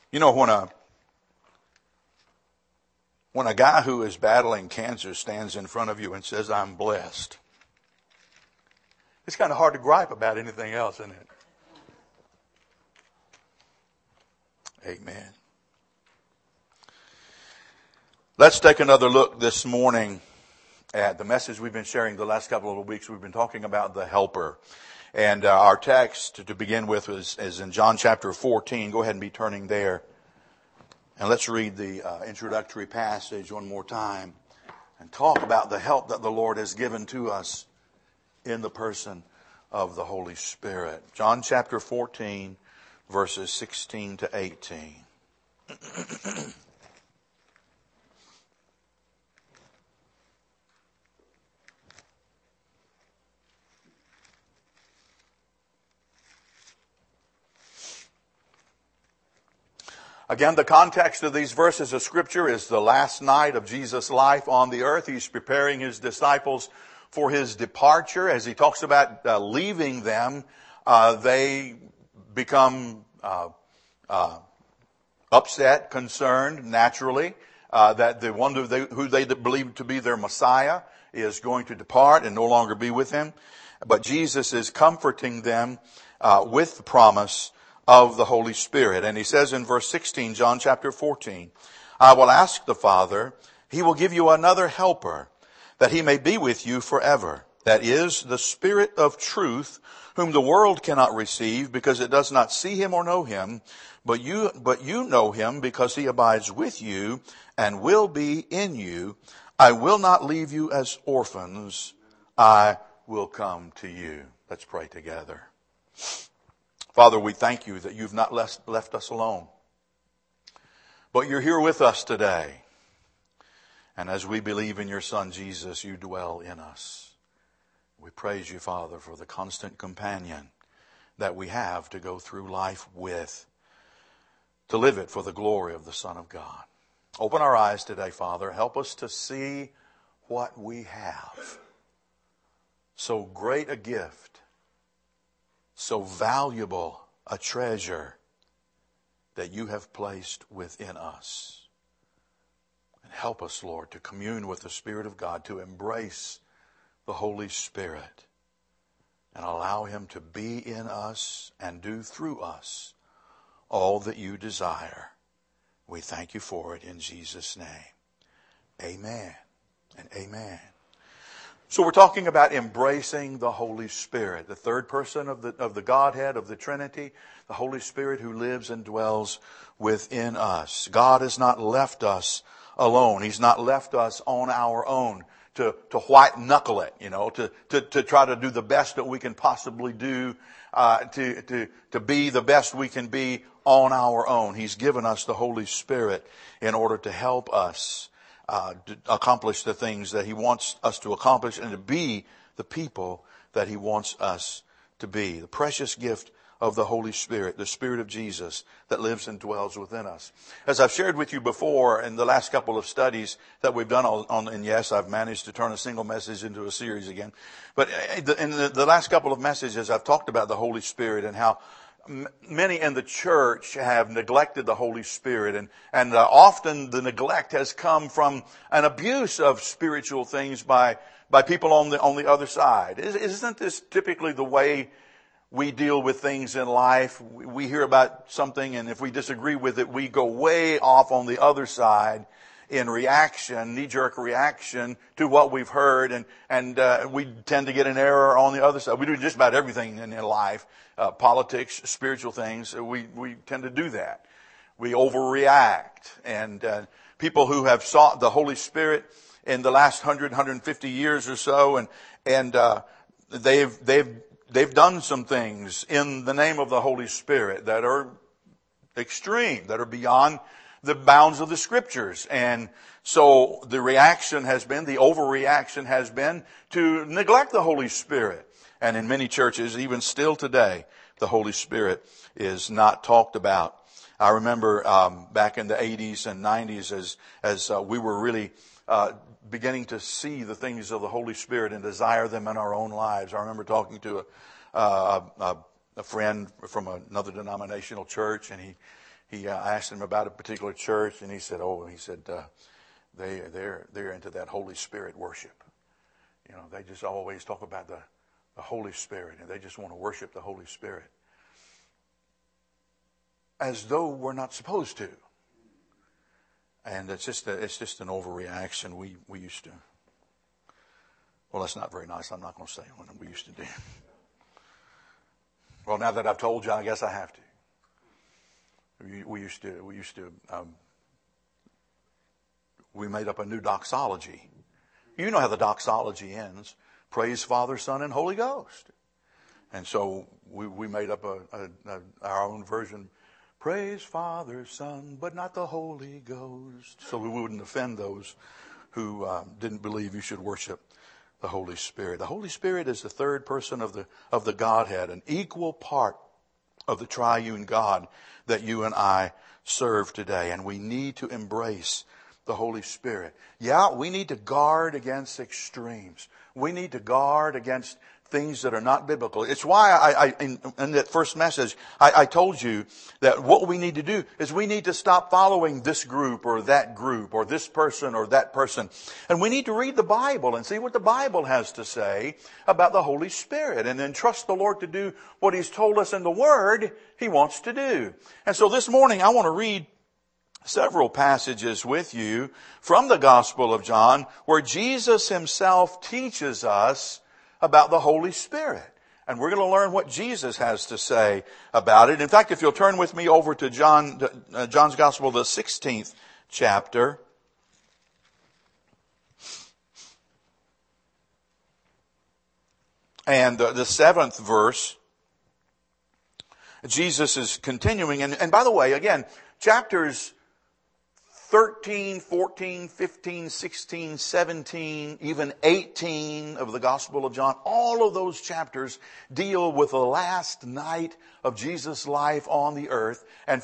You know, when a guy who is battling cancer stands in front of you and says, "I'm blessed," it's kind of hard to gripe about anything else, isn't it? Amen. Let's take another look this morning at the message we've been sharing the last couple of weeks. We've been talking about the helper. And our text to begin with is in John chapter 14. Go ahead and be turning there. And let's read the introductory passage one more time and talk about the help that the Lord has given to us in the person of the Holy Spirit. John chapter 14, verses 16 to 18. Again, the context of these verses of Scripture is the last night of Jesus' life on the earth. He's preparing His disciples for His departure. As He talks about leaving them, they become upset, concerned, naturally, that the one who they believe to be their Messiah is going to depart and no longer be with Him. But Jesus is comforting them with the promise of the Holy Spirit. And He says in verse 16, John chapter 14, "I will ask the Father, He will give you another helper, that He may be with you forever. That is, the Spirit of truth, whom the world cannot receive, because it does not see Him or know Him. But you know Him, because He abides with you and will be in you. I will not leave you as orphans. I will come to you." Let's pray together. Father, we thank You that You've not left us alone, but You're here with us today. And as we believe in Your Son, Jesus, You dwell in us. We praise You, Father, for the constant companion that we have to go through life with, to live it for the glory of the Son of God. Open our eyes today, Father. Help us to see what we have. So great a gift, so valuable a treasure that You have placed within us. And help us, Lord, to commune with the Spirit of God, to embrace the Holy Spirit and allow Him to be in us and do through us all that You desire. We thank You for it in Jesus' name. Amen and amen. So we're talking about embracing the Holy Spirit, the third person of the Godhead, of the Trinity, the Holy Spirit who lives and dwells within us. God has not left us alone. He's not left us on our own to white knuckle it, to try to do the best that we can possibly do, to be the best we can be on our own. He's given us the Holy Spirit in order to help us to accomplish the things that He wants us to accomplish and to be the people that He wants us to be. The precious gift of the Holy Spirit, the Spirit of Jesus that lives and dwells within us. As I've shared with you before in the last couple of studies that we've done and yes, I've managed to turn a single message into a series again. But in the last couple of messages, I've talked about the Holy Spirit and how many in the church have neglected the Holy Spirit, and often the neglect has come from an abuse of spiritual things by people on the other side. Isn't this typically the way we deal with things in life? We hear about something, and if we disagree with it, we go way off on the other side in reaction, knee-jerk reaction to what we've heard, and we tend to get an error on the other side. We do just about everything in life, politics, spiritual things. We tend to do that. We overreact, and people who have sought the Holy Spirit in the last 150 years or so, and they've done some things in the name of the Holy Spirit that are extreme, that are beyond the bounds of the Scriptures. And so the overreaction has been to neglect the Holy Spirit. And in many churches, even still today, the Holy Spirit is not talked about. I remember back in the 80s and 90s as we were really beginning to see the things of the Holy Spirit and desire them in our own lives. I remember talking to a friend from another denominational church, and I asked him about a particular church, and he said, they're into that Holy Spirit worship. You know, they just always talk about the Holy Spirit, and they just want to worship the Holy Spirit. As though we're not supposed to. And it's just an overreaction. We used to. Well, that's not very nice. I'm not going to say what we used to do. Well, now that I've told you, I guess I have to. We made up a new doxology. You know how the doxology ends. Praise Father, Son, and Holy Ghost. And so we made up our own version. Praise Father, Son, but not the Holy Ghost. So we wouldn't offend those who didn't believe you should worship the Holy Spirit. The Holy Spirit is the third person of the Godhead, an equal part of the triune God that you and I serve today. And we need to embrace the Holy Spirit. Yeah, we need to guard against extremes. We need to guard against things that are not biblical. It's why in that first message, I told you that what we need to do is we need to stop following this group or this person or that person. And we need to read the Bible and see what the Bible has to say about the Holy Spirit, and then trust the Lord to do what He's told us in the Word He wants to do. And so this morning I want to read several passages with you from the Gospel of John where Jesus Himself teaches us about the Holy Spirit. And we're going to learn what Jesus has to say about it. In fact, if you'll turn with me over to John's Gospel, the 16th chapter. And the 7th verse, Jesus is continuing. And by the way, again, chapters 13, 14, 15, 16, 17, even 18 of the Gospel of John, all of those chapters deal with the last night of Jesus' life on the earth. And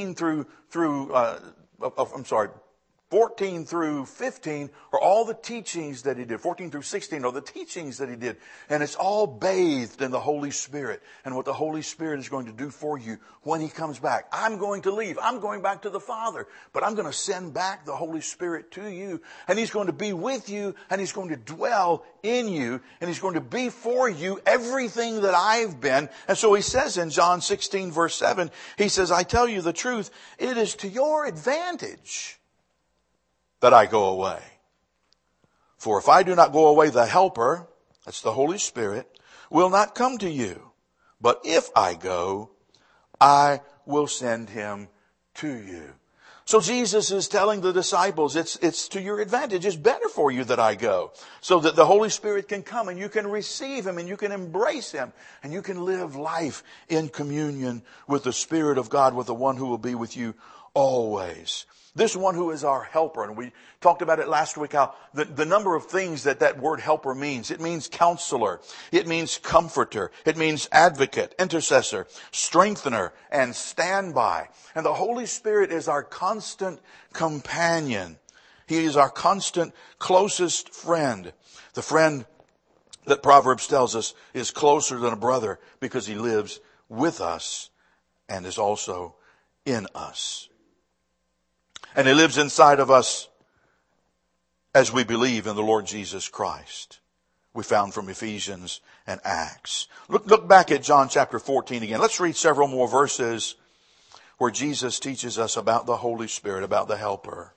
14 through 15 are all the teachings that He did. 14 through 16 are the teachings that He did. And it's all bathed in the Holy Spirit and what the Holy Spirit is going to do for you when He comes back. I'm going to leave. I'm going back to the Father. But I'm going to send back the Holy Spirit to you. And He's going to be with you. And He's going to dwell in you. And He's going to be for you everything that I've been. And so He says in John 16 verse 7, He says, I tell you the truth, it is to your advantage that I go away. For if I do not go away, the Helper, that's the Holy Spirit, will not come to you. But if I go, I will send Him to you. So Jesus is telling the disciples, it's to your advantage. It's better for you that I go, so that the Holy Spirit can come and you can receive Him and you can embrace Him and you can live life in communion with the Spirit of God, with the one who will be with you always. This one who is our helper. And we talked about it last week, how the number of things that word helper means. It means counselor. It means comforter. It means advocate, intercessor, strengthener, and standby. And the Holy Spirit is our constant companion. He is our constant closest friend. The friend that Proverbs tells us is closer than a brother because He lives with us and is also in us. And He lives inside of us as we believe in the Lord Jesus Christ. We found from Ephesians and Acts. Look back at John chapter 14 again. Let's read several more verses where Jesus teaches us about the Holy Spirit, about the Helper.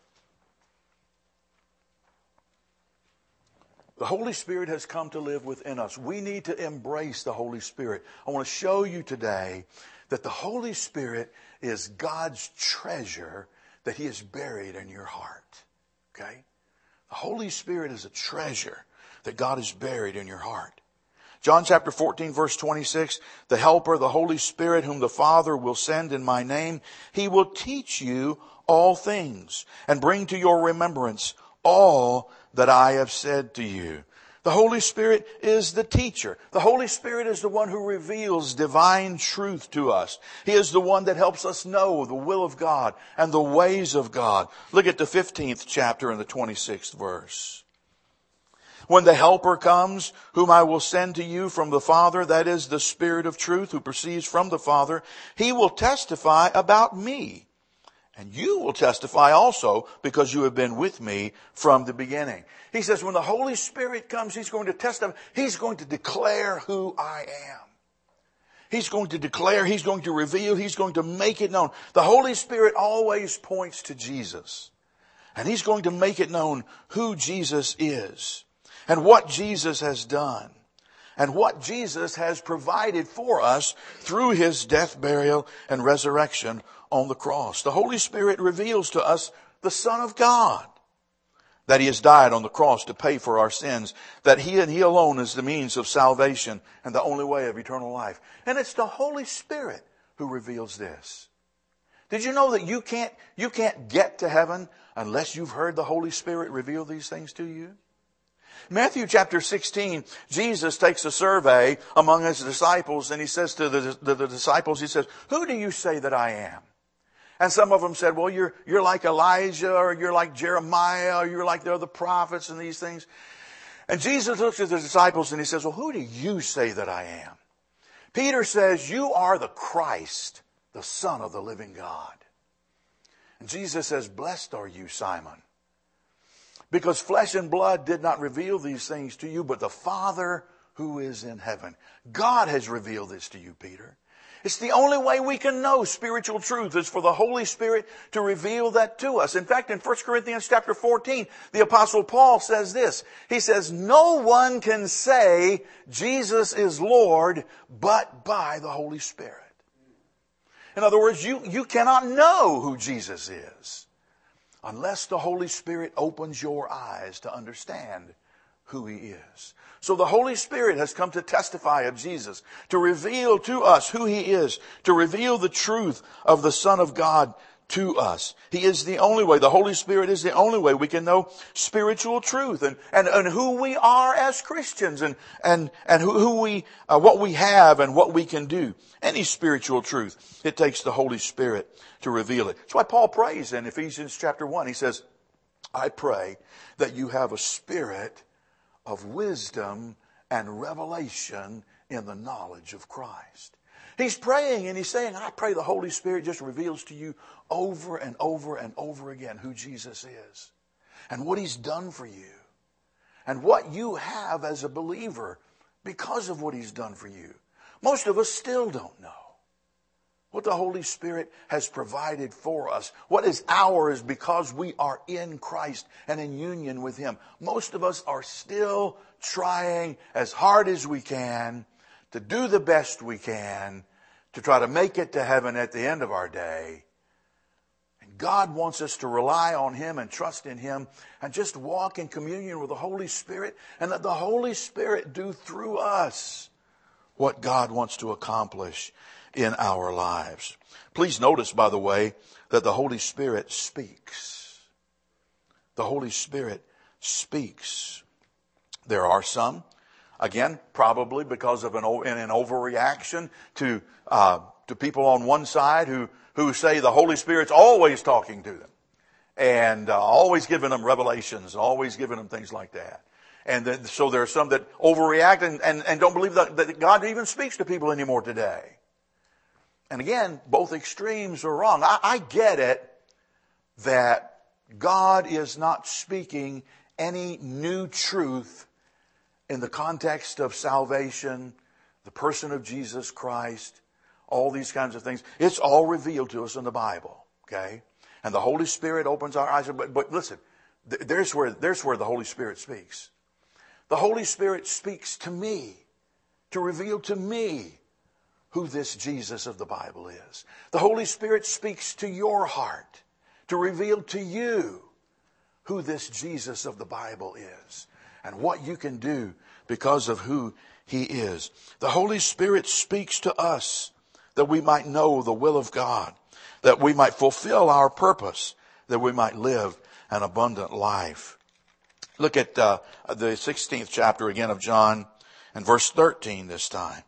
The Holy Spirit has come to live within us. We need to embrace the Holy Spirit. I want to show you today that the Holy Spirit is God's treasure that He has buried in your heart. Okay? The Holy Spirit is a treasure that God has buried in your heart. John chapter 14 verse 26, the Helper, the Holy Spirit, whom the Father will send in my name, He will teach you all things and bring to your remembrance all that I have said to you. The Holy Spirit is the teacher. The Holy Spirit is the one who reveals divine truth to us. He is the one that helps us know the will of God and the ways of God. Look at the 15th chapter and the 26th verse. When the Helper comes, whom I will send to you from the Father, that is the Spirit of truth who proceeds from the Father, He will testify about me. And you will testify also because you have been with me from the beginning. He says when the Holy Spirit comes, He's going to testify. He's going to declare who I am. He's going to declare, He's going to reveal, He's going to make it known. The Holy Spirit always points to Jesus. And He's going to make it known who Jesus is and what Jesus has done and what Jesus has provided for us through His death, burial, and resurrection on the cross. The Holy Spirit reveals to us the Son of God, that He has died on the cross to pay for our sins, that He and He alone is the means of salvation and the only way of eternal life. And it's the Holy Spirit who reveals this. Did you know that you can't get to heaven unless you've heard the Holy Spirit reveal these things to you? Matthew chapter 16, Jesus takes a survey among His disciples and He says to the disciples, He says, who do you say that I am? And some of them said, well, you're like Elijah, or you're like Jeremiah, or you're like the other prophets and these things. And Jesus looks at the disciples and He says, well, who do you say that I am? Peter says, you are the Christ, the Son of the living God. And Jesus says, blessed are you, Simon, because flesh and blood did not reveal these things to you, but the Father who is in heaven. God has revealed this to you, Peter. It's the only way we can know spiritual truth is for the Holy Spirit to reveal that to us. In fact, in 1 Corinthians chapter 14, the Apostle Paul says this. He says, no one can say Jesus is Lord but by the Holy Spirit. In other words, you cannot know who Jesus is unless the Holy Spirit opens your eyes to understand who He is. So the Holy Spirit has come to testify of Jesus, to reveal to us who He is, to reveal the truth of the Son of God to us. He is the only way. The Holy Spirit is the only way we can know spiritual truth and who we are as Christians and who we, what we have and what we can do. Any spiritual truth, it takes the Holy Spirit to reveal it. That's why Paul prays in Ephesians chapter 1. He says, I pray that you have a spirit of wisdom and revelation in the knowledge of Christ. He's praying and he's saying, I pray the Holy Spirit just reveals to you over and over and over again who Jesus is and what He's done for you and what you have as a believer because of what He's done for you. Most of us still don't know what the Holy Spirit has provided for us. What is ours because we are in Christ and in union with Him. Most of us are still trying as hard as we can to do the best we can to try to make it to heaven at the end of our day. And God wants us to rely on Him and trust in Him and just walk in communion with the Holy Spirit and let the Holy Spirit do through us what God wants to accomplish in our lives. Please notice, by the way, that the Holy Spirit speaks. The Holy Spirit speaks. There are some, again, probably because of an overreaction to people on one side who say the Holy Spirit's always talking to them and always giving them revelations, always giving them things like that. And then, so there are some that overreact and don't believe that God even speaks to people anymore today. And again, both extremes are wrong. I get it that God is not speaking any new truth in the context of salvation, the person of Jesus Christ, all these kinds of things. It's all revealed to us in the Bible, okay? And the Holy Spirit opens our eyes. But listen, there's where the Holy Spirit speaks. The Holy Spirit speaks to me, to reveal to me who this Jesus of the Bible is. The Holy Spirit speaks to your heart to reveal to you who this Jesus of the Bible is and what you can do because of who He is. The Holy Spirit speaks to us that we might know the will of God, that we might fulfill our purpose, that we might live an abundant life. Look at the 16th chapter again of John and verse 13 this time.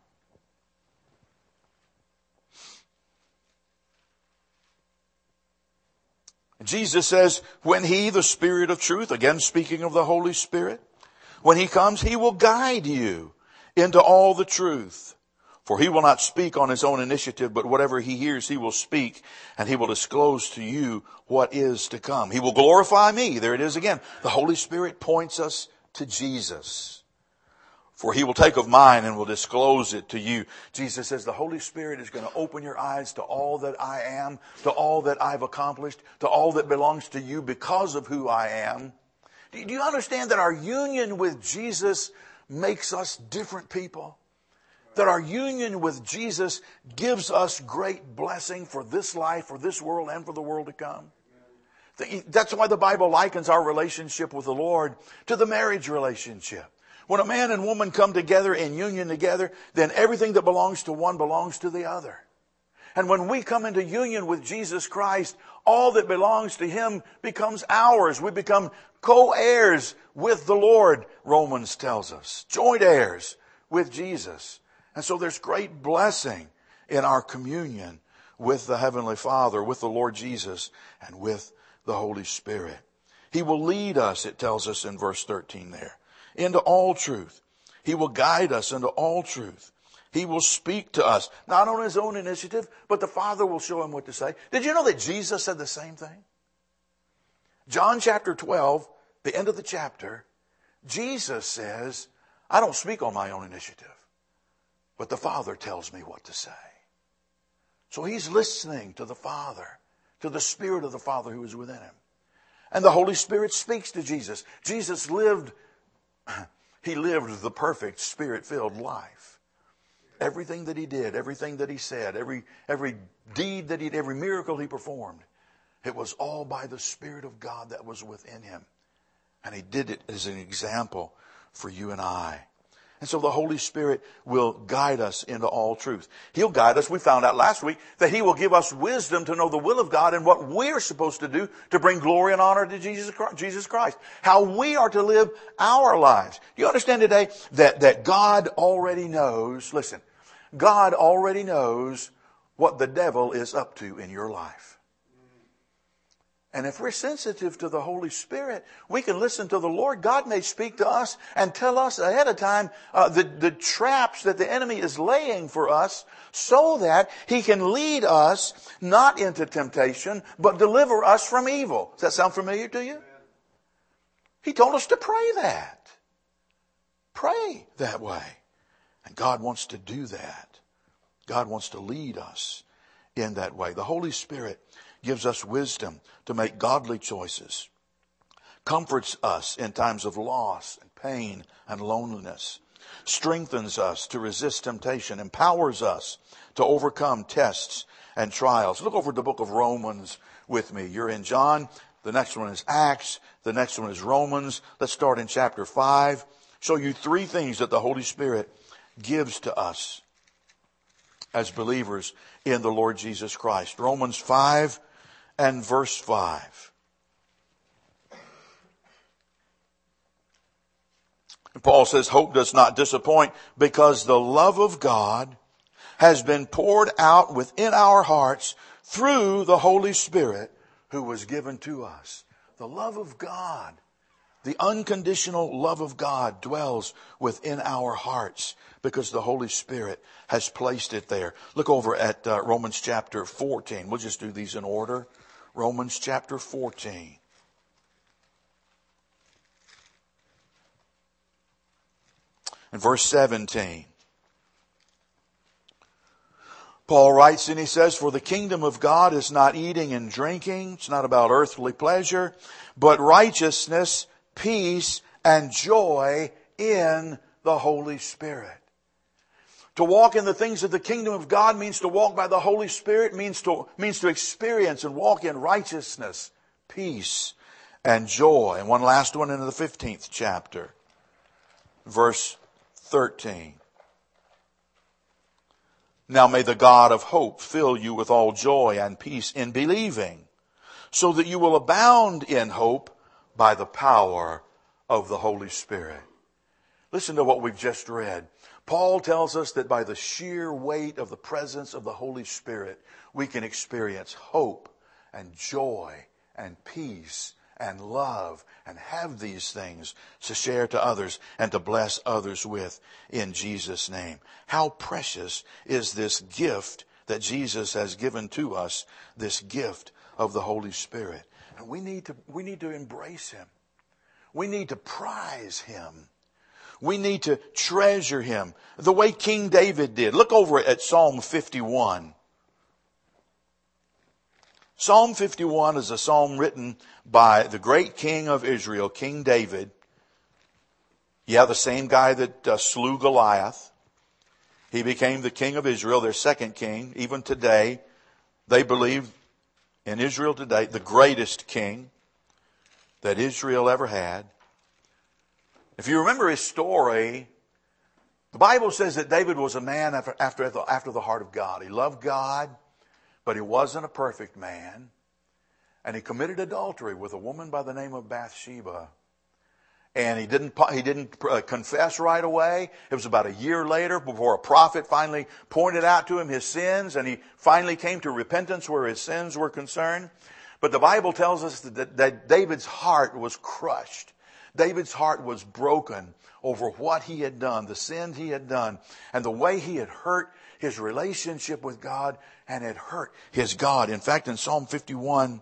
Jesus says, when He, the Spirit of truth, again speaking of the Holy Spirit, when He comes, He will guide you into all the truth. For he will not speak on his own initiative, but whatever he hears, he will speak, and he will disclose to you what is to come. He will glorify me. There it is again. The Holy Spirit points us to Jesus. For he will take of mine and will disclose it to you. Jesus says the Holy Spirit is going to open your eyes to all that I am, to all that I've accomplished, to all that belongs to you because of who I am. Do you understand that our union with Jesus makes us different people? That our union with Jesus gives us great blessing for this life, for this world, and for the world to come. That's why the Bible likens our relationship with the Lord to the marriage relationship. When a man and woman come together in union together, then everything that belongs to one belongs to the other. And when we come into union with Jesus Christ, all that belongs to Him becomes ours. We become co-heirs with the Lord, Romans tells us. Joint heirs with Jesus. And so there's great blessing in our communion with the Heavenly Father, with the Lord Jesus, and with the Holy Spirit. He will lead us, it tells us in verse 13 there, into all truth. He will guide us into all truth. He will speak to us, not on His own initiative, but the Father will show Him what to say. Did you know that Jesus said the same thing? John chapter 12, the end of the chapter, Jesus says, I don't speak on my own initiative, but the Father tells me what to say. So He's listening to the Father, to the Spirit of the Father who is within Him. And the Holy Spirit speaks to Jesus. Jesus lived the perfect Spirit-filled life. Everything that He did, everything that He said, every deed that He did, every miracle He performed, it was all by the Spirit of God that was within Him. And He did it as an example for you and I. And so the Holy Spirit will guide us into all truth. He'll guide us. We found out last week that He will give us wisdom to know the will of God and what we're supposed to do to bring glory and honor to Jesus Christ. How we are to live our lives. Do you understand today that God already knows, listen, God already knows what the devil is up to in your life. And if we're sensitive to the Holy Spirit, we can listen to the Lord. God may speak to us and tell us ahead of time the traps that the enemy is laying for us so that He can lead us not into temptation, but deliver us from evil. Does that sound familiar to you? He told us to pray that. Pray that way. And God wants to do that. God wants to lead us in that way. The Holy Spirit gives us wisdom to make godly choices, comforts us in times of loss and pain and loneliness, strengthens us to resist temptation, empowers us to overcome tests and trials. Look over the book of Romans with me. You're in John. The next one is Acts. The next one is Romans. Let's start in chapter 5. Show you three things that the Holy Spirit gives to us as believers in the Lord Jesus Christ. Romans 5 and verse 5. And Paul says, hope does not disappoint because the love of God has been poured out within our hearts through the Holy Spirit who was given to us. The love of God, the unconditional love of God dwells within our hearts because the Holy Spirit has placed it there. Look over at Romans chapter 14. We'll just do these in order. Romans chapter 14. And verse 17. Paul writes and he says, for the kingdom of God is not eating and drinking. It's not about earthly pleasure, but righteousness, peace, and joy in the Holy Spirit. To walk in the things of the kingdom of God means to walk by the Holy Spirit, means to experience and walk in righteousness, peace, and joy. And one last one in the 15th chapter, verse 13. Now may the God of hope fill you with all joy and peace in believing, so that you will abound in hope by the power of the Holy Spirit. Listen to what we've just read. Paul tells us that by the sheer weight of the presence of the Holy Spirit, we can experience hope and joy and peace and love and have these things to share to others and to bless others with in Jesus' name. How precious is this gift that Jesus has given to us, this gift of the Holy Spirit. And we need to embrace Him. We need to prize Him. We need to treasure Him the way King David did. Look over at Psalm 51. Psalm 51 is a psalm written by the great king of Israel, King David. Yeah, the same guy that slew Goliath. He became the king of Israel, their second king. Even today, they believe in Israel today, the greatest king that Israel ever had. If you remember his story, the Bible says that David was a man after the heart of God. He loved God, but he wasn't a perfect man. And he committed adultery with a woman by the name of Bathsheba. And he didn't confess right away. It was about a year later before a prophet finally pointed out to him his sins, and he finally came to repentance where his sins were concerned. But the Bible tells us that David's heart was crushed. David's heart was broken over what he had done, the sins he had done, and the way he had hurt his relationship with God and had hurt his God. In fact, in Psalm 51,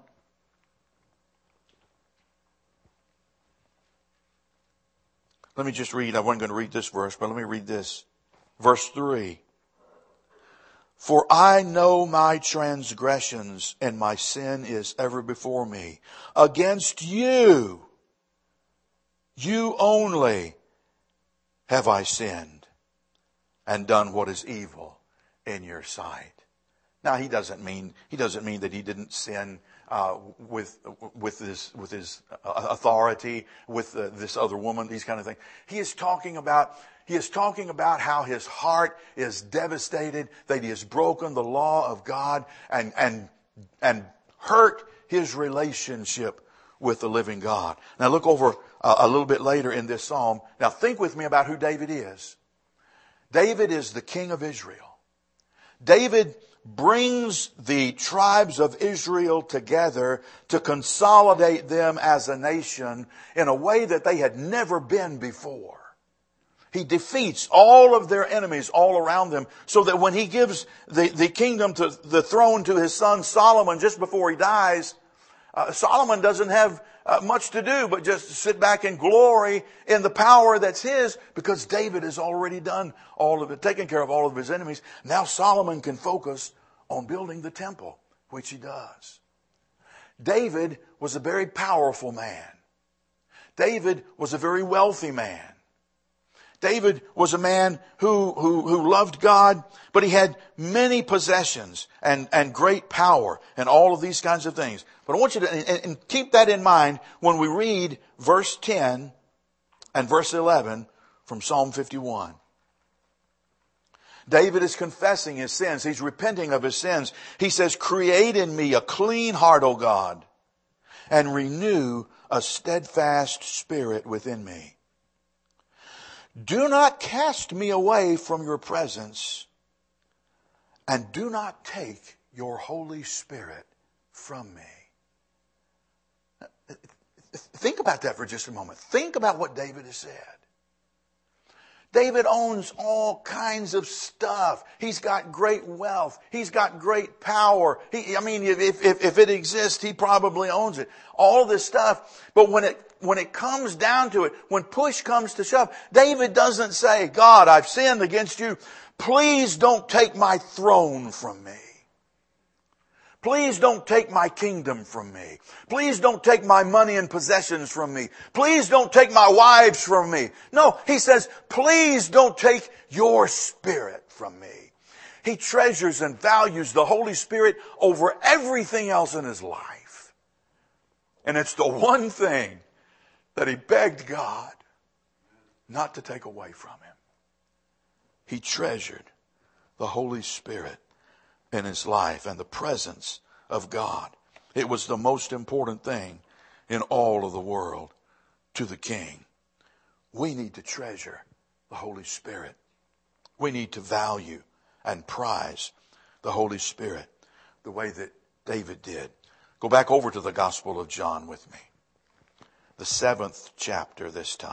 let me just read. I wasn't going to read this verse, but let me read this. Verse 3. For I know my transgressions, and my sin is ever before me. Against you, you only, have I sinned and done what is evil in your sight. Now, he doesn't mean that he didn't sin with his authority, with this other woman, these kind of things. He is talking about how his heart is devastated, that he has broken the law of God and hurt his relationship with the living God. Now look over a little bit later in this psalm. Now think with me about who David is. David is the king of Israel. David brings the tribes of Israel together to consolidate them as a nation in a way that they had never been before. He defeats all of their enemies all around them, so that when he gives the kingdom to the throne to his son Solomon just before he dies, Solomon doesn't have much to do but just sit back and glory in the power that's his, because David has already done all of it, taken care of all of his enemies. Now Solomon can focus on building the temple, which he does. David was a very powerful man. David was a very wealthy man. David was a man who loved God, but he had many possessions and great power and all of these kinds of things. But I want you to and keep that in mind when we read verse 10 and verse 11 from Psalm 51. David is confessing his sins. He's repenting of his sins. He says, "Create in me a clean heart, O God, and renew a steadfast spirit within me. Do not cast me away from your presence, and do not take your Holy Spirit from me." Think about that for just a moment. Think about what David has said. David owns all kinds of stuff. He's got great wealth. He's got great power. If it exists, he probably owns it. All this stuff. But when it comes down to it, when push comes to shove, David doesn't say, "God, I've sinned against you. Please don't take my throne from me. Please don't take my kingdom from me. Please don't take my money and possessions from me. Please don't take my wives from me." No, he says, "Please don't take your Spirit from me." He treasures and values the Holy Spirit over everything else in his life. And it's the one thing that he begged God not to take away from him. He treasured the Holy Spirit in his life and the presence of God. It was the most important thing in all of the world to the king. We need to treasure the Holy Spirit. We need to value and prize the Holy Spirit the way that David did. Go back over to the Gospel of John with me. the 7th chapter this time.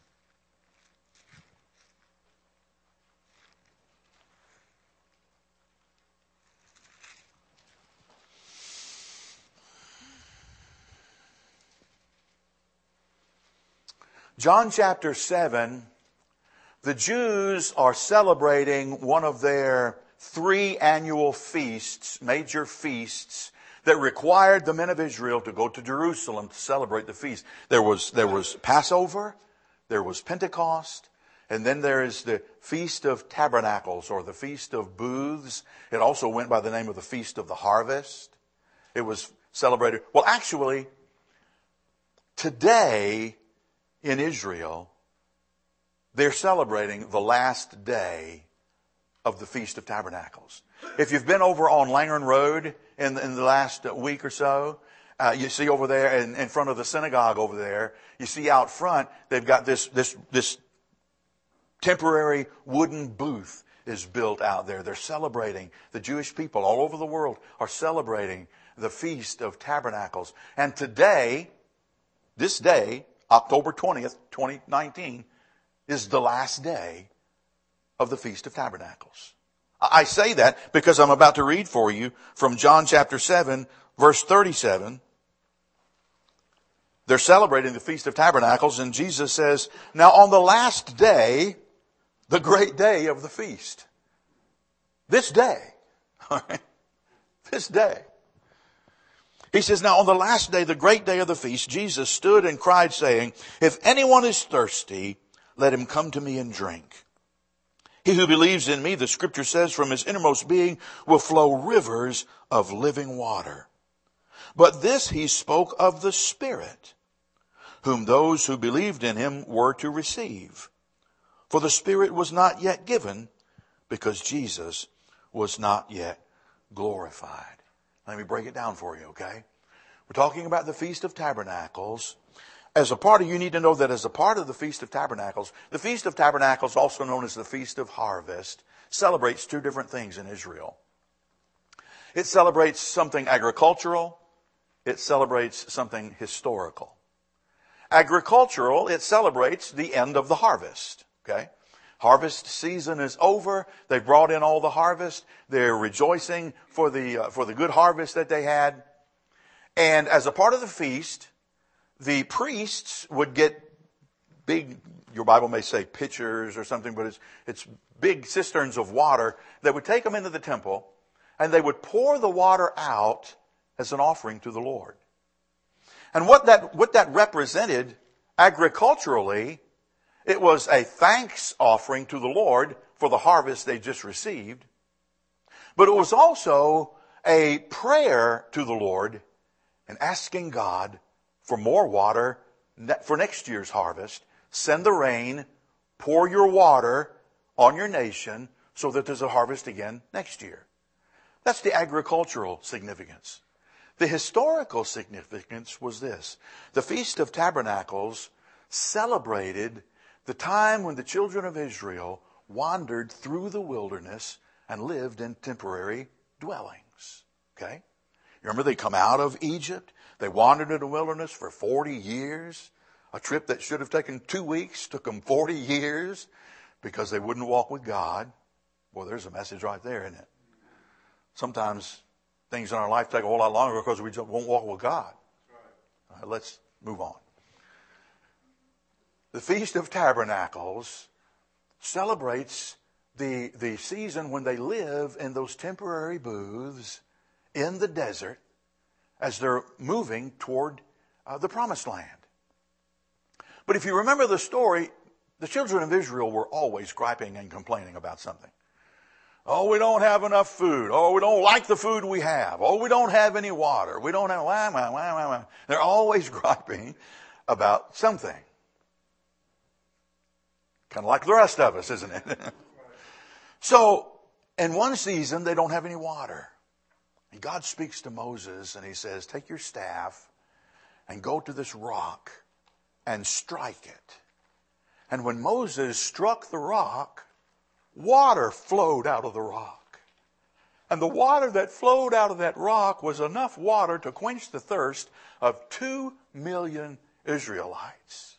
John chapter 7, the Jews are celebrating one of their 3 annual feasts, major feasts, that required the men of Israel to go to Jerusalem to celebrate the feast. There was Passover, there was Pentecost, and then there is the Feast of Tabernacles, or the Feast of Booths. It also went by the name of the Feast of the Harvest. It was celebrated. Well, actually, today in Israel, they're celebrating the last day of the Feast of Tabernacles. If you've been over on Langren Road in the last week or so, you see over there in front of the synagogue over there, you see out front, they've got this temporary wooden booth is built out there. They're celebrating. The Jewish people all over the world are celebrating the Feast of Tabernacles. And today, this day, October 20th, 2019, is the last day of the Feast of Tabernacles. I say that because I'm about to read for you from John chapter 7, verse 37. They're celebrating the Feast of Tabernacles, and Jesus says, now on the last day, the great day of the feast. This day. All right? This day. He says, now on the last day, the great day of the feast, Jesus stood and cried, saying, if anyone is thirsty, let him come to me and drink. He who believes in me, the scripture says, from his innermost being will flow rivers of living water. But this he spoke of the Spirit, whom those who believed in him were to receive. For the Spirit was not yet given, because Jesus was not yet glorified. Let me break it down for you, okay? We're talking about the Feast of Tabernacles. You need to know that as a part of the Feast of Tabernacles, the Feast of Tabernacles, also known as the Feast of Harvest, celebrates 2 different things in Israel. It celebrates something agricultural. It celebrates something historical. Agricultural, it celebrates the end of the harvest, okay? Harvest season is over. They've brought in all the harvest. They're rejoicing for the good harvest that they had. And as a part of the feast, the priests would get big, your Bible may say pitchers or something, but it's big cisterns of water. They would take them into the temple, and they would pour the water out as an offering to the Lord. And what that represented agriculturally, it was a thanks offering to the Lord for the harvest they just received. But it was also a prayer to the Lord and asking God for more water for next year's harvest. Send the rain, pour your water on your nation so that there's a harvest again next year. That's the agricultural significance. The historical significance was this. The Feast of Tabernacles celebrated the time when the children of Israel wandered through the wilderness and lived in temporary dwellings. Okay? You remember they come out of Egypt. They wandered in the wilderness for 40 years. A trip that should have taken 2 weeks took them 40 years because they wouldn't walk with God. Well, there's a message right there, isn't it? Sometimes things in our life take a whole lot longer because we just won't walk with God. All right, let's move on. The Feast of Tabernacles celebrates the season when they live in those temporary booths in the desert as they're moving toward the Promised Land. But if you remember the story, the children of Israel were always griping and complaining about something. Oh, we don't have enough food. Oh, we don't like the food we have. Oh, we don't have any water. We don't have... They're always griping about something. Kind of like the rest of us, isn't it? So, in one season, they don't have any water. And God speaks to Moses and he says, take your staff and go to this rock and strike it. And when Moses struck the rock, water flowed out of the rock. And the water that flowed out of that rock was enough water to quench the thirst of 2 million Israelites.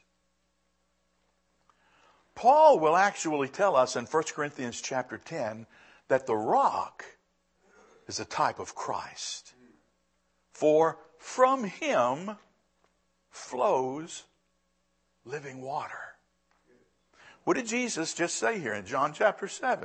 Paul will actually tell us in 1 Corinthians chapter 10 that the rock is a type of Christ. For from him flows living water. What did Jesus just say here in John chapter 7?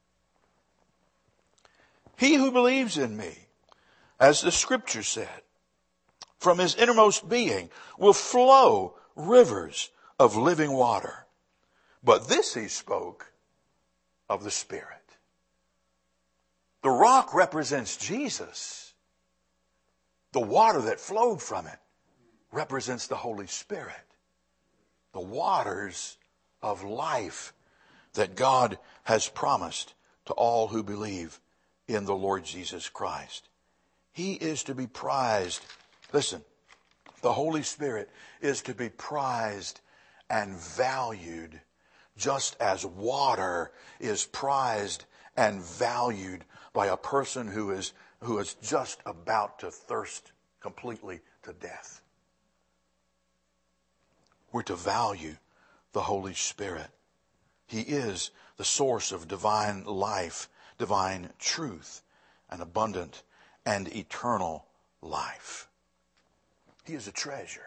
He who believes in me, as the scripture said, from his innermost being will flow rivers of living water. But this he spoke of the Spirit. The rock represents Jesus. The water that flowed from it represents the Holy Spirit. The waters of life that God has promised to all who believe in the Lord Jesus Christ. He is to be prized. Listen, the Holy Spirit is to be prized and valued just as water is prized and valued by a person who is just about to thirst completely to death. We're to value the Holy Spirit. He is the source of divine life, divine truth, and abundant and eternal life. He is a treasure.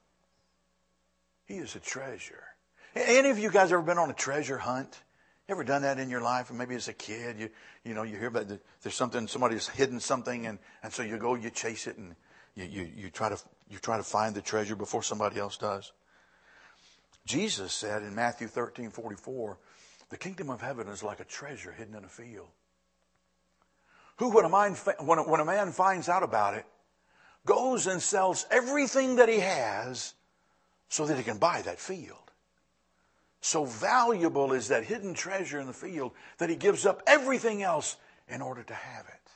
He is a treasure. Any of you guys ever been on a treasure hunt? Ever done that in your life? Or maybe as a kid, you hear about there's something, somebody's hidden something, and so you go, you chase it, and you try to find the treasure before somebody else does. Jesus said in Matthew 13:44, the kingdom of heaven is like a treasure hidden in a field. Who, when a man finds out about it, goes and sells everything that he has so that he can buy that field. So valuable is that hidden treasure in the field that he gives up everything else in order to have it.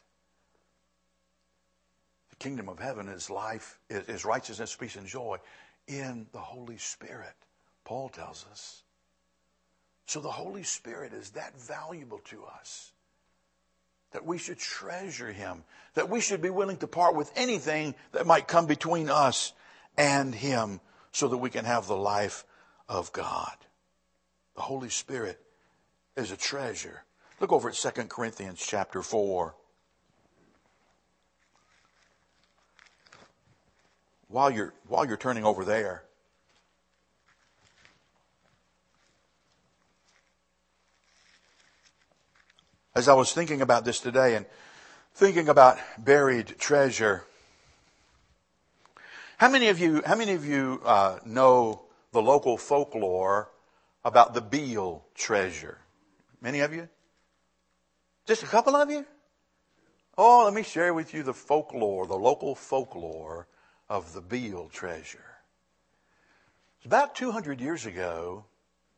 The kingdom of heaven is life, is righteousness, peace, and joy in the Holy Spirit, Paul tells us. So the Holy Spirit is that valuable to us that we should treasure him, that we should be willing to part with anything that might come between us and him so that we can have the life of God. The Holy Spirit is a treasure. Look over at 2 Corinthians chapter 4. While you're turning over there, as I was thinking about this today and thinking about buried treasure, how many of you know the local folklore about the Beale treasure? Many of you? Just a couple of you? Oh, let me share with you the folklore, the local folklore of the Beale treasure. About 200 years ago,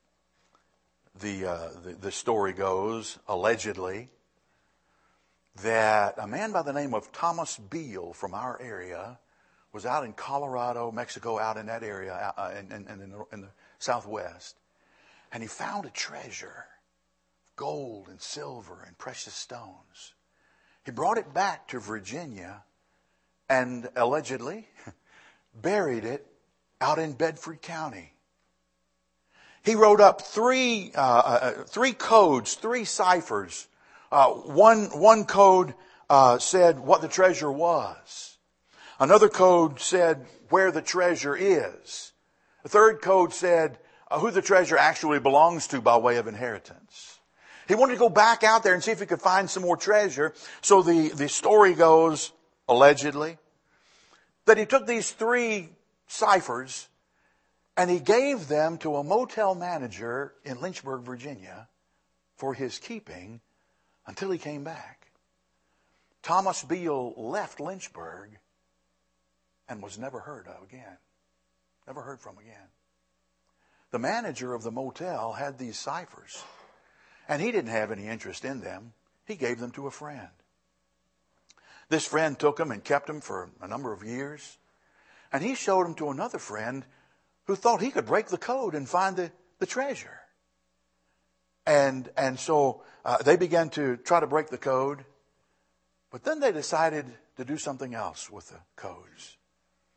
the story goes, allegedly, that a man by the name of Thomas Beale from our area was out in Colorado, Mexico, out in that area, in the Southwest. And he found a treasure, gold and silver and precious stones. He brought it back to Virginia and allegedly buried it out in Bedford County. He wrote up three codes, three ciphers. One code said what the treasure was. Another code said where the treasure is. The third code said who the treasure actually belongs to by way of inheritance. He wanted to go back out there and see if he could find some more treasure. So the story goes, allegedly, that he took these three ciphers and he gave them to a motel manager in Lynchburg, Virginia, for his keeping until he came back. Thomas Beale left Lynchburg and was never heard of again. Never heard from again. The manager of the motel had these ciphers, and he didn't have any interest in them. He gave them to a friend. This friend took them and kept them for a number of years, and he showed them to another friend who thought he could break the code and find the treasure. And so they began to try to break the code, but then they decided to do something else with the codes.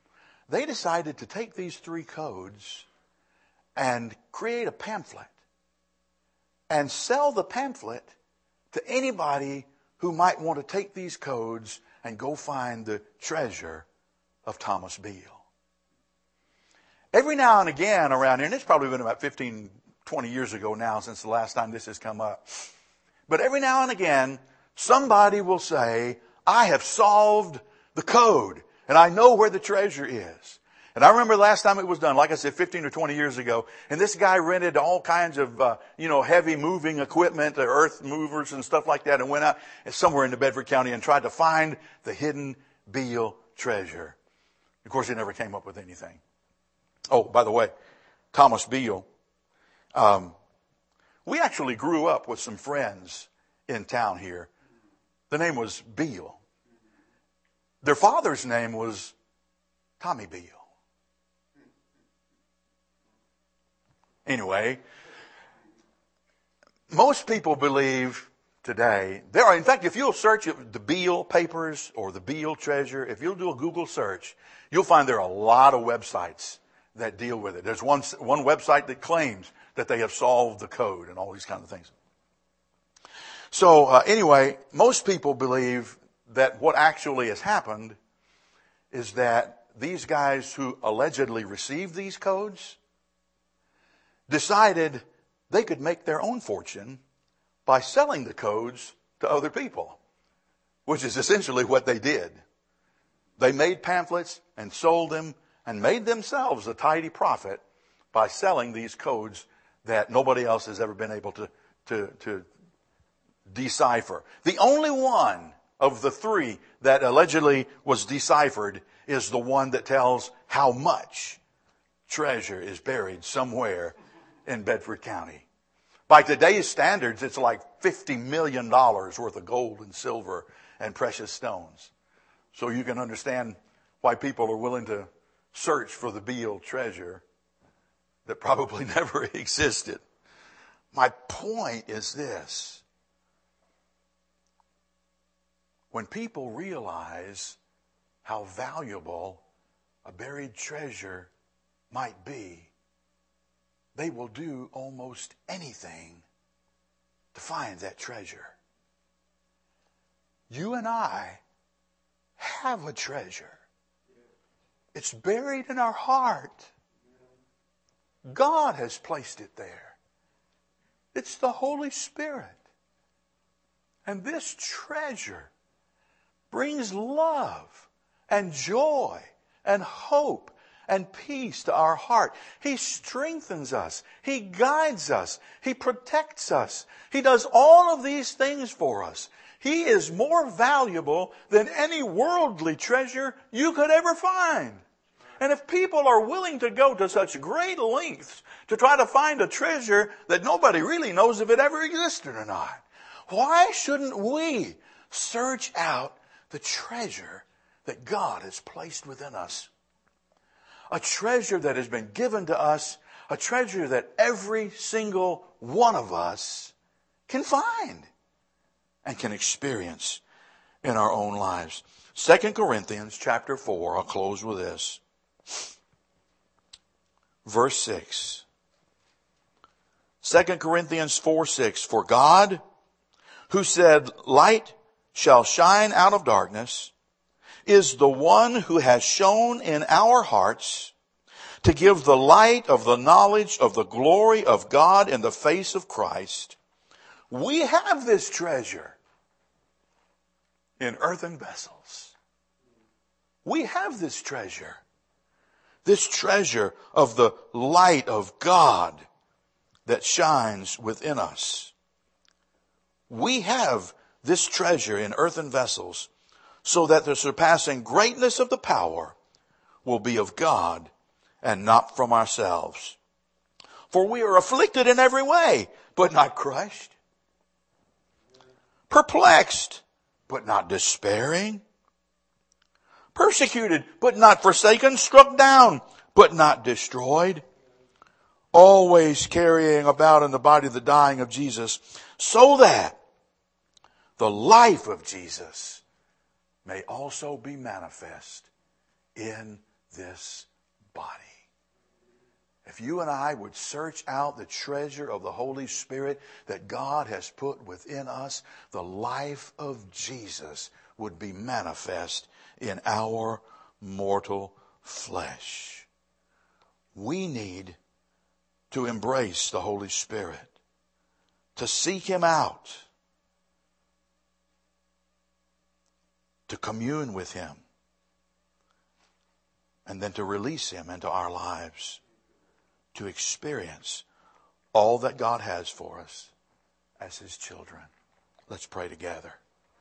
they decided to take these 3 codes and create a pamphlet and sell the pamphlet to anybody who might want to take these codes and go find the treasure of Thomas Beale. Every now and again around here, and it's probably been about 15, 20 years ago now since the last time this has come up, but every now and again, somebody will say, I have solved the code, and I know where the treasure is. And I remember the last time it was done, like I said, 15 or 20 years ago, and this guy rented all kinds of, heavy moving equipment, the earth movers and stuff like that, and went out somewhere in the Bedford County and tried to find the hidden Beale treasure. Of course, he never came up with anything. Oh, by the way, Thomas Beale, we actually grew up with some friends in town here. The name was Beale. Their father's name was Tommy Beale. Anyway, most people believe today, in fact, if you'll search the Beale papers or the Beale treasure, if you'll do a Google search, you'll find there are a lot of websites that deal with it. There's one website that claims that they have solved the code and all these kinds of things. So anyway, most people believe that what actually has happened is that these guys who allegedly received these codes decided they could make their own fortune by selling the codes to other people, which is essentially what they did. They made pamphlets and sold them and made themselves a tidy profit by selling these codes that nobody else has ever been able to decipher. The only one of the 3 that allegedly was deciphered is the one that tells how much treasure is buried somewhere in Bedford County. By today's standards, it's like $50 million worth of gold and silver and precious stones. So you can understand why people are willing to search for the Beale treasure that probably never existed. My point is this. When people realize how valuable a buried treasure might be, they will do almost anything to find that treasure. You and I have a treasure. It's buried in our heart. God has placed it there. It's the Holy Spirit. And this treasure brings love and joy and hope and peace to our heart. He strengthens us. He guides us. He protects us. He does all of these things for us. He is more valuable than any worldly treasure you could ever find. And if people are willing to go to such great lengths to try to find a treasure that nobody really knows if it ever existed or not, why shouldn't we search out the treasure that God has placed within us? A treasure that has been given to us, a treasure that every single one of us can find and can experience in our own lives. 2 Corinthians chapter 4, I'll close with this. Verse 6. 2 Corinthians 4:6. For God, who said, light shall shine out of darkness, is the one who has shone in our hearts to give the light of the knowledge of the glory of God in the face of Christ. We have this treasure in earthen vessels. We have this treasure of the light of God that shines within us. We have this treasure in earthen vessels so that the surpassing greatness of the power will be of God and not from ourselves. For we are afflicted in every way, but not crushed. Perplexed, but not despairing. Persecuted, but not forsaken. Struck down, but not destroyed. Always carrying about in the body the dying of Jesus, so that the life of Jesus may also be manifest in this body. If you and I would search out the treasure of the Holy Spirit that God has put within us, the life of Jesus would be manifest in our mortal flesh. We need to embrace the Holy Spirit, to seek Him out, to commune with Him, and then to release Him into our lives, to experience all that God has for us as His children. Let's pray together.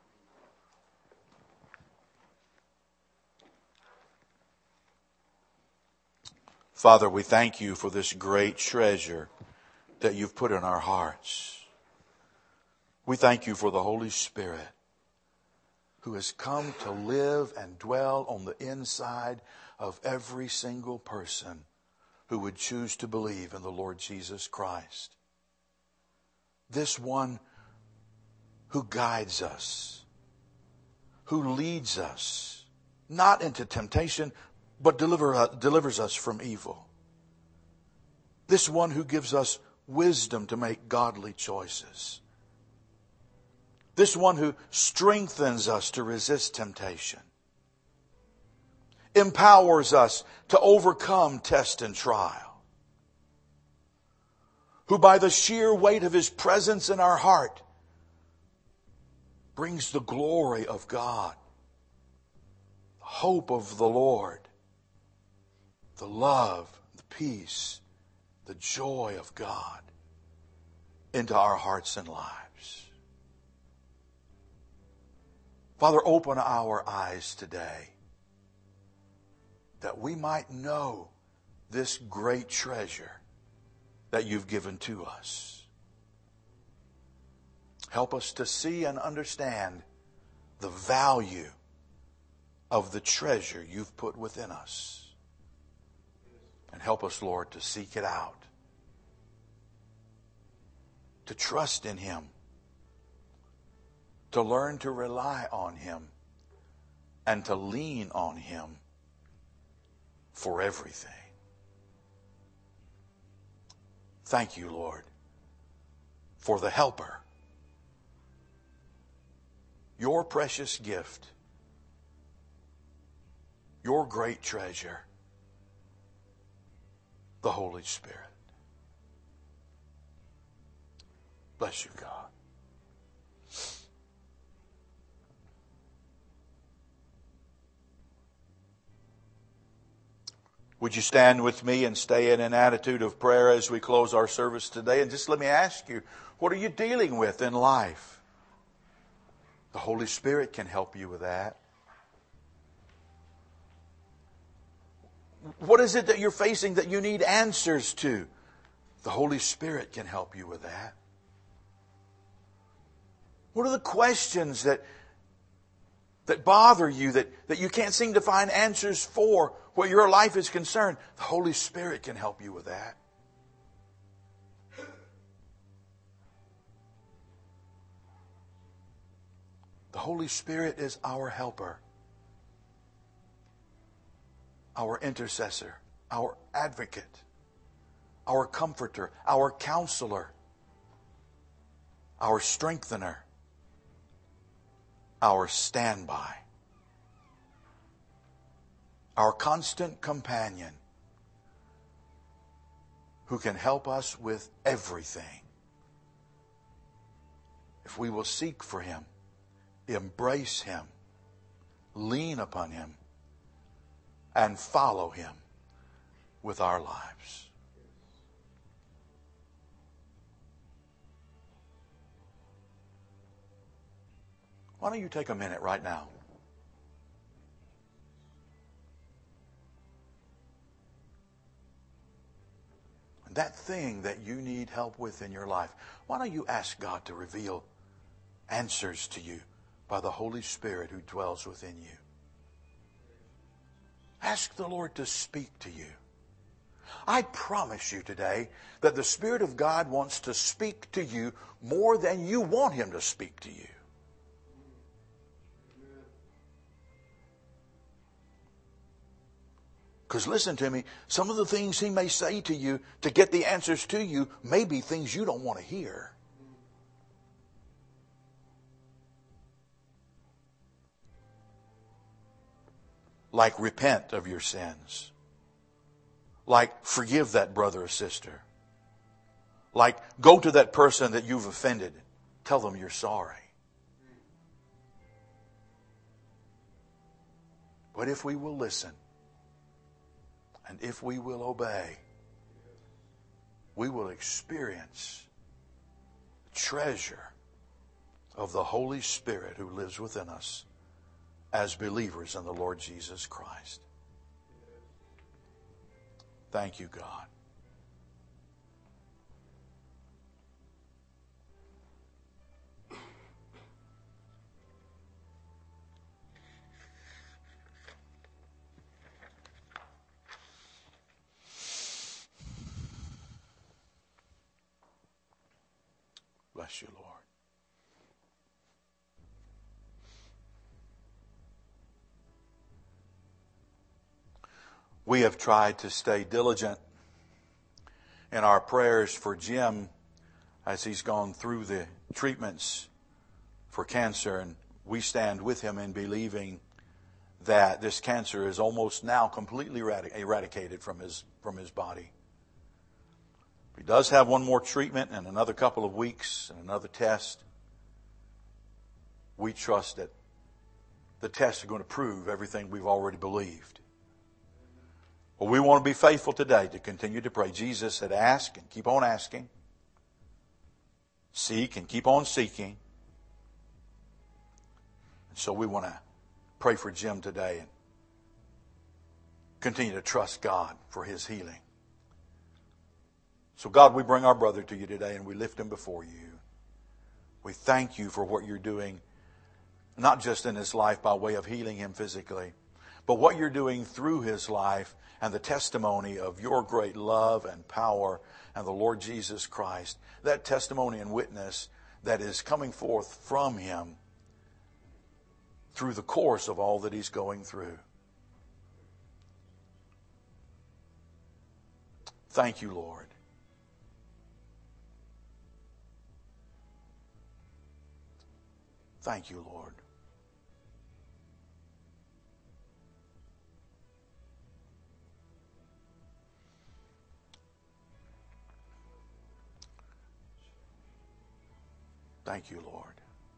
Father, we thank You for this great treasure that You've put in our hearts. We thank You for the Holy Spirit who has come to live and dwell on the inside of every single person who would choose to believe in the Lord Jesus Christ. This one who guides us, who leads us, not into temptation, but delivers us from evil. This one who gives us wisdom to make godly choices. This one who strengthens us to resist temptation. Empowers us to overcome test and trial. Who by the sheer weight of His presence in our heart brings the glory of God, the hope of the Lord, the love, the peace, the joy of God into our hearts and lives. Father, open our eyes today that we might know this great treasure that You've given to us. Help us to see and understand the value of the treasure You've put within us. And help us, Lord, to seek it out, to trust in Him, to learn to rely on Him, and to lean on Him for everything. Thank You, Lord, for the Helper, Your precious gift, Your great treasure, the Holy Spirit. Bless You, God. Would you stand with me and stay in an attitude of prayer as we close our service today? And just let me ask you, what are you dealing with in life? The Holy Spirit can help you with that. What is it that you're facing that you need answers to? The Holy Spirit can help you with that. What are the questions that bother you, that you can't seem to find answers for where your life is concerned? The Holy Spirit can help you with that. The Holy Spirit is our helper, our intercessor, our advocate, our comforter, our counselor, our strengthener, our standby, our constant companion who can help us with everything. If we will seek for Him, embrace Him, lean upon Him, and follow Him with our lives. Why don't you take a minute right now? And that thing that you need help with in your life, why don't you ask God to reveal answers to you by the Holy Spirit who dwells within you? Ask the Lord to speak to you. I promise you today that the Spirit of God wants to speak to you more than you want Him to speak to you. Because listen to me, some of the things He may say to you to get the answers to you may be things you don't want to hear. Like repent of your sins. Like forgive that brother or sister. Like go to that person that you've offended. Tell them you're sorry. But if we will listen, and if we will obey, we will experience the treasure of the Holy Spirit who lives within us as believers in the Lord Jesus Christ. Thank you, God. Bless you, Lord. We have tried to stay diligent in our prayers for Jim as he's gone through the treatments for cancer, and we stand with him in believing that this cancer is almost now completely eradicated from his body. He does have one more treatment and another couple of weeks and another test. We trust that the tests are going to prove everything we've already believed. Well, we want to be faithful today to continue to pray. Jesus said, ask and keep on asking. Seek and keep on seeking. And so we want to pray for Jim today and continue to trust God for his healing. So God, we bring our brother to you today and we lift him before you. We thank you for what you're doing, not just in his life by way of healing him physically, but what you're doing through his life and the testimony of your great love and power and the Lord Jesus Christ. That testimony and witness that is coming forth from him through the course of all that he's going through. Thank you, Lord. Thank you, Lord. Thank you, Lord.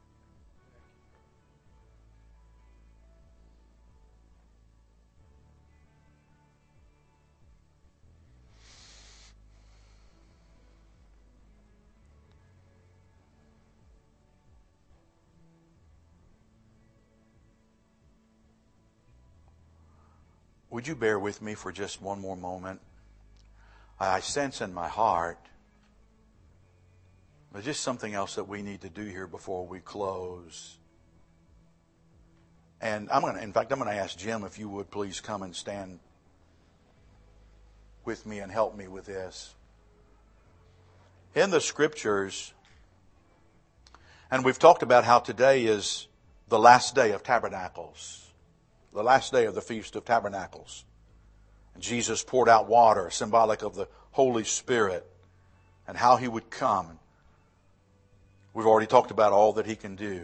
Would you bear with me for just one more moment? I sense in my heart there's just something else that we need to do here before we close. And I'm going to ask Jim if you would please come and stand with me and help me with this. In the Scriptures, and we've talked about how today is the last day of Tabernacles. The last day of the Feast of Tabernacles. And Jesus poured out water, symbolic of the Holy Spirit, and how He would come. We've already talked about all that He can do.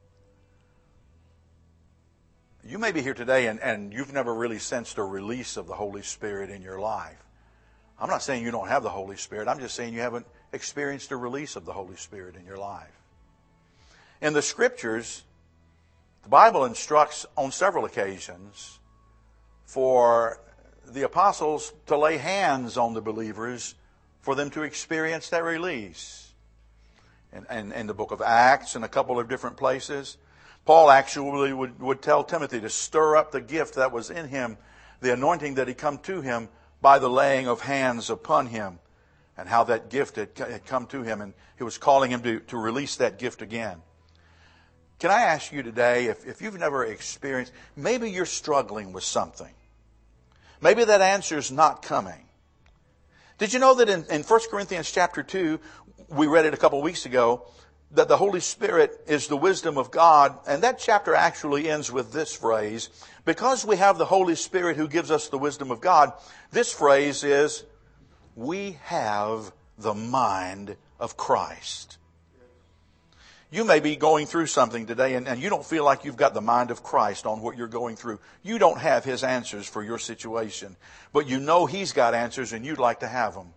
You may be here today and you've never really sensed a release of the Holy Spirit in your life. I'm not saying you don't have the Holy Spirit. I'm just saying you haven't experienced a release of the Holy Spirit in your life. In the Scriptures, the Bible instructs on several occasions for the apostles to lay hands on the believers for them to experience that release. And in the book of Acts and a couple of different places, Paul actually would tell Timothy to stir up the gift that was in him, the anointing that had come to him by the laying of hands upon him, and how that gift had come to him, and he was calling him to release that gift again. Can I ask you today, if you've never experienced, maybe you're struggling with something. Maybe that answer is not coming. Did you know that in 1 Corinthians chapter 2, we read it a couple of weeks ago, that the Holy Spirit is the wisdom of God. And that chapter actually ends with this phrase. Because we have the Holy Spirit who gives us the wisdom of God, this phrase is, we have the mind of Christ. You may be going through something today and you don't feel like you've got the mind of Christ on what you're going through. You don't have His answers for your situation, but you know He's got answers and you'd like to have them.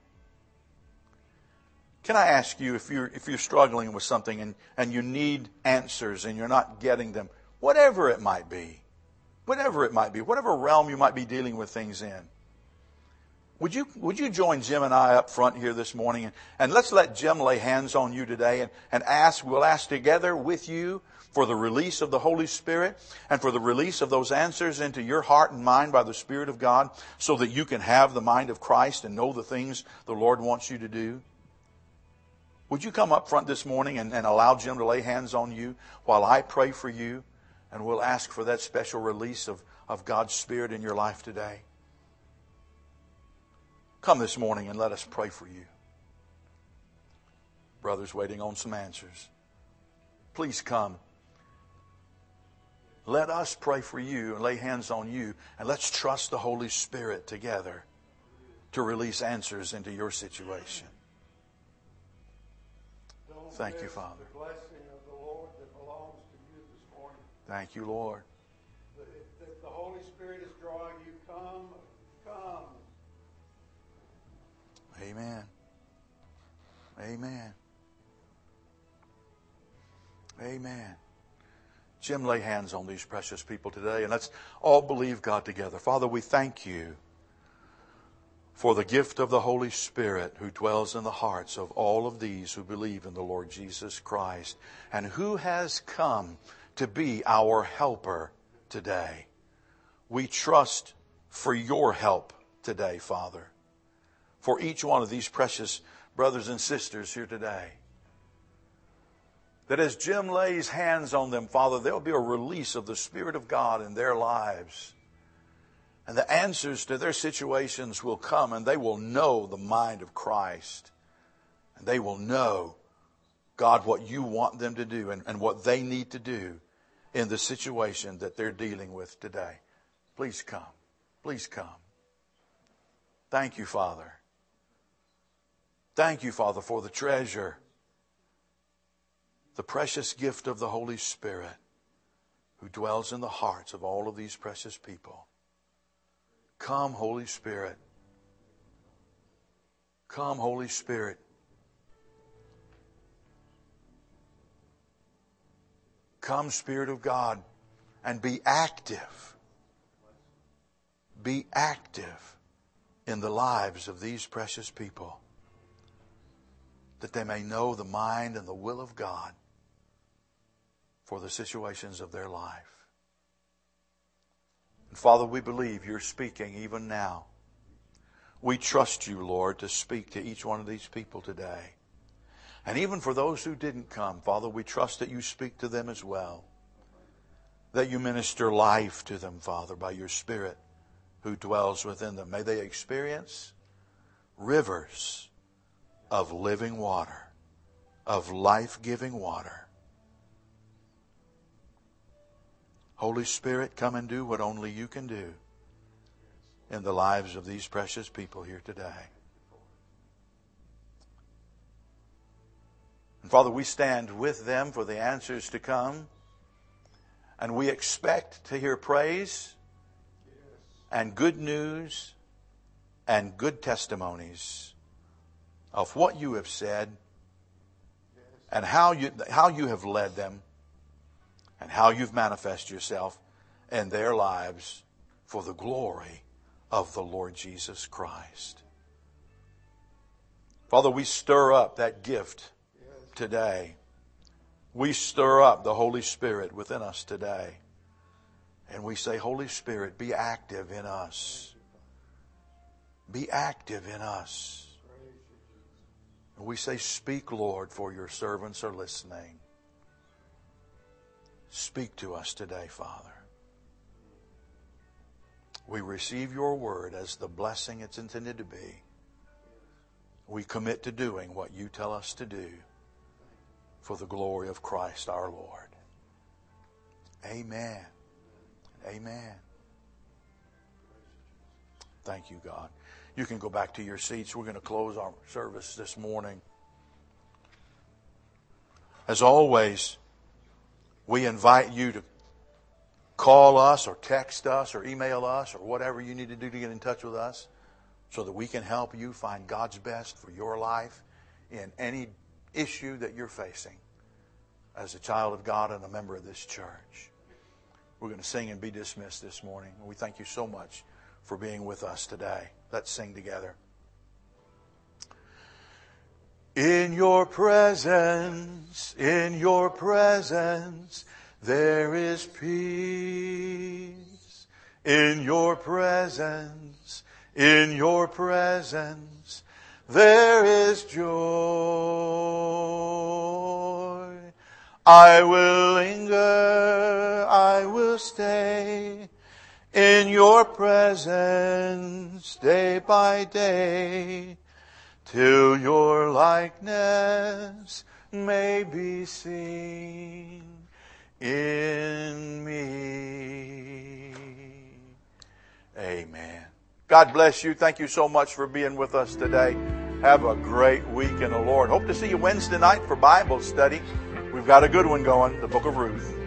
Can I ask you, if you're struggling with something and you need answers and you're not getting them, whatever it might be, whatever realm you might be dealing with things in, would you join Jim and I up front here this morning and let's let Jim lay hands on you today and we'll ask together with you for the release of the Holy Spirit and for the release of those answers into your heart and mind by the Spirit of God so that you can have the mind of Christ and know the things the Lord wants you to do. Would you come up front this morning and allow Jim to lay hands on you while I pray for you, and we'll ask for that special release of God's Spirit in your life today. Come this morning and let us pray for you. Brothers waiting on some answers. Please come. Let us pray for you and lay hands on you, and let's trust the Holy Spirit together to release answers into your situation. Thank you, Father. The blessing of the Lord that belongs to you this morning. Thank you, Lord. If the Holy Spirit is drawing you, come. Amen. Amen. Amen. Jim, lay hands on these precious people today, and let's all believe God together. Father, we thank you for the gift of the Holy Spirit who dwells in the hearts of all of these who believe in the Lord Jesus Christ and who has come to be our helper today. We trust for your help today, Father, for each one of these precious brothers and sisters here today. That as Jim lays hands on them, Father, there'll be a release of the Spirit of God in their lives. And the answers to their situations will come, and they will know the mind of Christ. And they will know, God, what you want them to do and what they need to do in the situation that they're dealing with today. Please come. Please come. Thank you, Father. Thank you, Father, for the treasure, the precious gift of the Holy Spirit who dwells in the hearts of all of these precious people. Come, Holy Spirit. Come, Holy Spirit. Come, Spirit of God, and be active. Be active in the lives of these precious people, that they may know the mind and the will of God for the situations of their life. And Father, we believe you're speaking even now. We trust you, Lord, to speak to each one of these people today. And even for those who didn't come, Father, we trust that you speak to them as well. That you minister life to them, Father, by your Spirit who dwells within them. May they experience rivers of living water, of life-giving water. Holy Spirit, come and do what only you can do in the lives of these precious people here today. And Father, we stand with them for the answers to come. And we expect to hear praise and good news and good testimonies of what you have said and how you have led them and how you've manifested yourself in their lives for the glory of the Lord Jesus Christ. Father, we stir up that gift today. We stir up the Holy Spirit within us today. And we say, Holy Spirit, be active in us. Be active in us. And we say, speak, Lord, for your servants are listening. Speak to us today, Father. We receive your word as the blessing it's intended to be. We commit to doing what you tell us to do for the glory of Christ our Lord. Amen. Amen. Thank you, God. You can go back to your seats. We're going to close our service this morning. As always, we invite you to call us or text us or email us or whatever you need to do to get in touch with us so that we can help you find God's best for your life in any issue that you're facing as a child of God and a member of this church. We're going to sing and be dismissed this morning. We thank you so much for being with us today. Let's sing together. In your presence, there is peace. In your presence, there is joy. I will linger, I will stay in your presence day by day, till your likeness may be seen in me. Amen. God bless you. Thank you so much for being with us today. Have a great week in the Lord. Hope to see you Wednesday night for Bible study. We've got a good one going, the book of Ruth.